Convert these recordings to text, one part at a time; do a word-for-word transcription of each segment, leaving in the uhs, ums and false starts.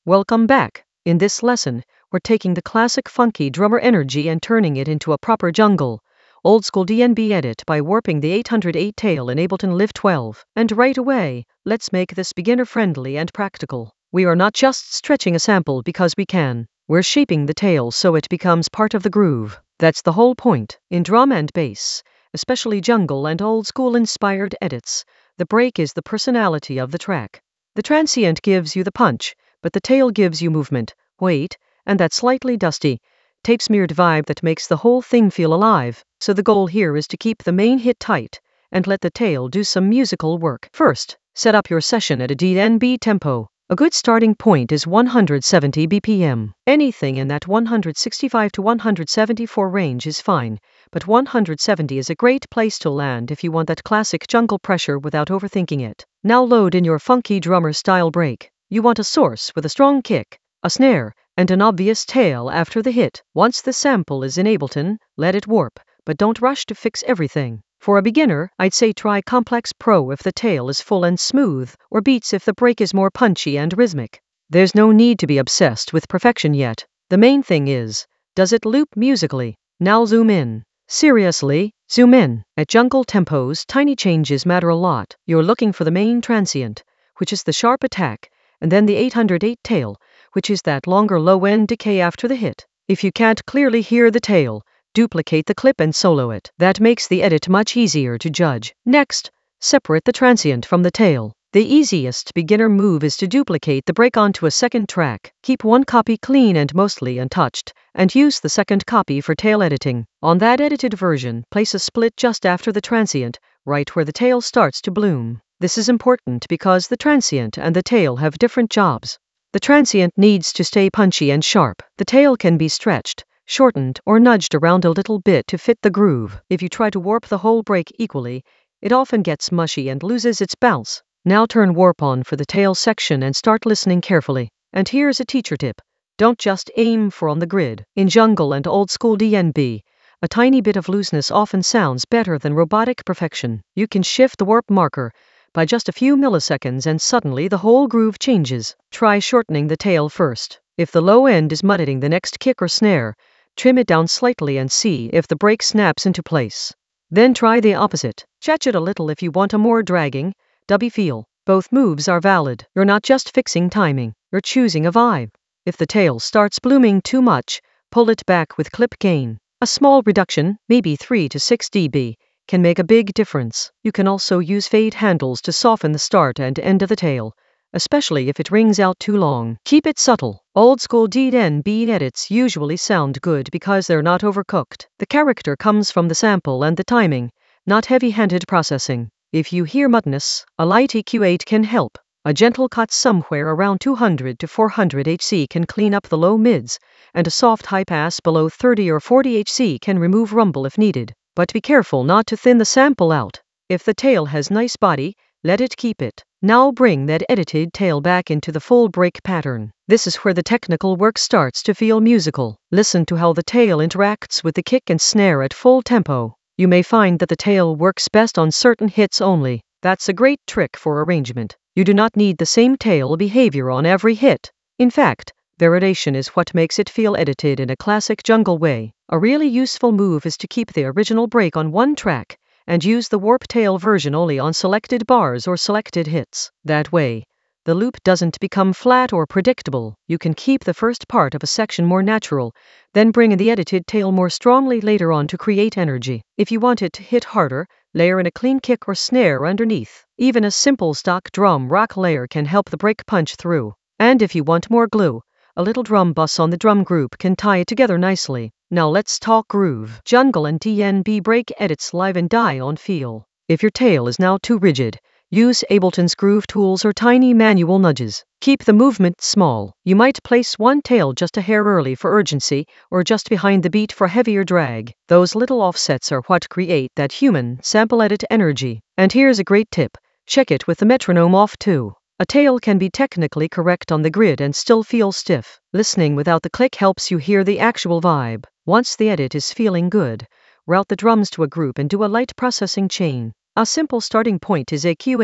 Welcome back. In this lesson, we're taking the classic funky drummer energy and turning it into a proper jungle, old school D N B edit by warping the eight hundred eight tail in Ableton Live twelve. And right away, let's make this beginner friendly and practical. We are not just stretching a sample because we can. We're shaping the tail so it becomes part of the groove. That's the whole point. In drum and bass, especially jungle and old school inspired edits, the break is the personality of the track. The transient gives you the punch, but the tail gives you movement, weight, and that slightly dusty, tape-smeared vibe that makes the whole thing feel alive. So the goal here is to keep the main hit tight and let the tail do some musical work. First, set up your session at a D N B tempo. A good starting point is one hundred seventy B P M. Anything in that one hundred sixty-five to one hundred seventy-four range is fine, but one hundred seventy is a great place to land if you want that classic jungle pressure without overthinking it. Now load in your funky drummer style break. You want a source with a strong kick, a snare, and an obvious tail after the hit. Once the sample is in Ableton, let it warp, but don't rush to fix everything. For a beginner, I'd say try Complex Pro if the tail is full and smooth, or Beats if the break is more punchy and rhythmic. There's no need to be obsessed with perfection yet. The main thing is, does it loop musically? Now zoom in. Seriously, zoom in. At jungle tempos, tiny changes matter a lot. You're looking for the main transient, which is the sharp attack, and then the eight hundred eight tail, which is that longer low-end decay after the hit. If you can't clearly hear the tail, duplicate the clip and solo it. That makes the edit much easier to judge. Next, separate the transient from the tail. The easiest beginner move is to duplicate the break onto a second track. Keep one copy clean and mostly untouched, and use the second copy for tail editing. On that edited version, place a split just after the transient, right where the tail starts to bloom. This is important because the transient and the tail have different jobs. The transient needs to stay punchy and sharp. The tail can be stretched, shortened, or nudged around a little bit to fit the groove. If you try to warp the whole break equally, it often gets mushy and loses its bounce. Now turn warp on for the tail section and start listening carefully. And here's a teacher tip. Don't just aim for on the grid. In jungle and old school D N B, a tiny bit of looseness often sounds better than robotic perfection. You can shift the warp marker by just a few milliseconds and suddenly the whole groove changes. Try shortening the tail first. If the low end is muddying the next kick or snare, trim it down slightly and see if the break snaps into place. Then try the opposite. Stretch it a little if you want a more dragging, dubby feel. Both moves are valid. You're not just fixing timing, you're choosing a vibe. If the tail starts blooming too much, pull it back with clip gain. A small reduction, maybe three to six decibels, can make a big difference. You can also use fade handles to soften the start and end of the tail, especially if it rings out too long. Keep it subtle. Old school D N B edits usually sound good because they're not overcooked. The character comes from the sample and the timing, not heavy-handed processing. If you hear muddiness, a light E Q eight can help. A gentle cut somewhere around two hundred to four hundred hertz can clean up the low mids, and a soft high pass below thirty or forty hertz can remove rumble if needed. But be careful not to thin the sample out. If the tail has nice body, let it keep it. Now bring that edited tail back into the full break pattern. This is where the technical work starts to feel musical. Listen to how the tail interacts with the kick and snare at full tempo. You may find that the tail works best on certain hits only. That's a great trick for arrangement. You do not need the same tail behavior on every hit. In fact, variation is what makes it feel edited in a classic jungle way. A really useful move is to keep the original break on one track and use the warp tail version only on selected bars or selected hits. That way, the loop doesn't become flat or predictable. You can keep the first part of a section more natural, then bring in the edited tail more strongly later on to create energy. If you want it to hit harder, layer in a clean kick or snare underneath. Even a simple stock drum rock layer can help the break punch through. And if you want more glue, a little drum bus on the drum group can tie it together nicely. Now let's talk groove. Jungle and D N B break edits live and die on feel. If your tail is now too rigid, use Ableton's groove tools or tiny manual nudges. Keep the movement small. You might place one tail just a hair early for urgency, or just behind the beat for heavier drag. Those little offsets are what create that human sample edit energy. And here's a great tip. Check it with the metronome off too. A tail can be technically correct on the grid and still feel stiff. Listening without the click helps you hear the actual vibe. Once the edit is feeling good, route the drums to a group and do a light processing chain. A simple starting point is E Q eight,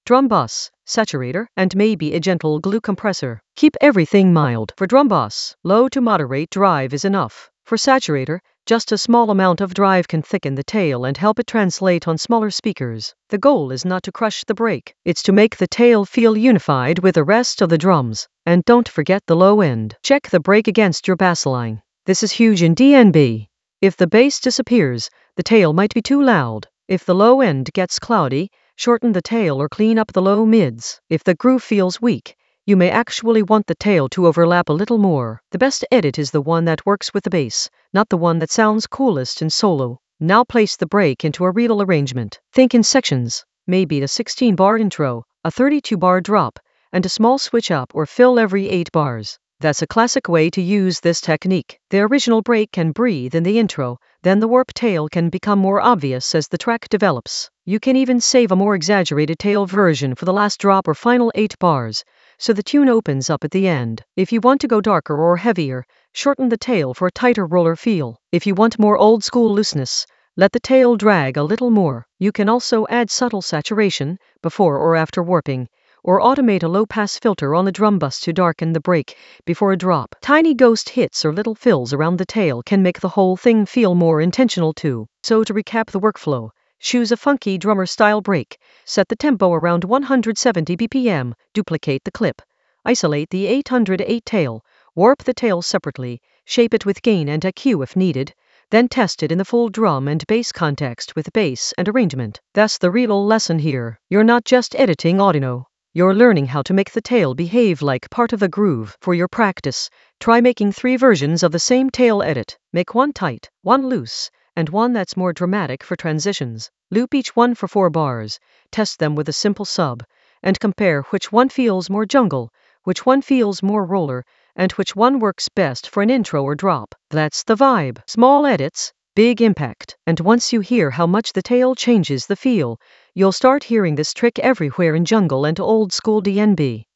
drum bus, saturator, and maybe a gentle glue compressor. Keep everything mild. For drum bus, low to moderate drive is enough. For saturator, just a small amount of drive can thicken the tail and help it translate on smaller speakers. The goal is not to crush the brake, it's to make the tail feel unified with the rest of the drums. And don't forget the low end. Check the brake against your bassline. This is huge in D N B. If the bass disappears, the tail might be too loud. If the low end gets cloudy, shorten the tail or clean up the low mids. If the groove feels weak, you may actually want the tail to overlap a little more. The best edit is the one that works with the bass, not the one that sounds coolest in solo. Now place the brake into a reel arrangement. Think in sections, maybe a sixteen bar intro, a thirty-two bar drop, and a small switch up or fill every eight bars. That's a classic way to use this technique. The original brake can breathe in the intro, then the warp tail can become more obvious as the track develops. You can even save a more exaggerated tail version for the last drop or final eight bars, so the tune opens up at the end. If you want to go darker or heavier, shorten the tail for a tighter roller feel. If you want more old school looseness, let the tail drag a little more. You can also add subtle saturation, before or after warping, or automate a low-pass filter on the drum bus to darken the brake before a drop. Tiny ghost hits or little fills around the tail can make the whole thing feel more intentional too. So to recap the workflow, choose a funky drummer-style brake, set the tempo around one hundred seventy B P M, duplicate the clip, isolate the eight hundred eight tail, warp the tail separately, shape it with gain and E Q if needed, then test it in the full drum and bass context with bass and arrangement. That's the real lesson here. You're not just editing audio. You're learning how to make the tail behave like part of a groove. For your practice, try making three versions of the same tail edit. Make one tight, one loose, and one that's more dramatic for transitions. Loop each one for four bars, test them with a simple sub, and compare which one feels more jungle, which one feels more roller, and which one works best for an intro or drop. That's the vibe. Small edits, big impact. And once you hear how much the tail changes the feel, you'll start hearing this trick everywhere in jungle and old school D N B.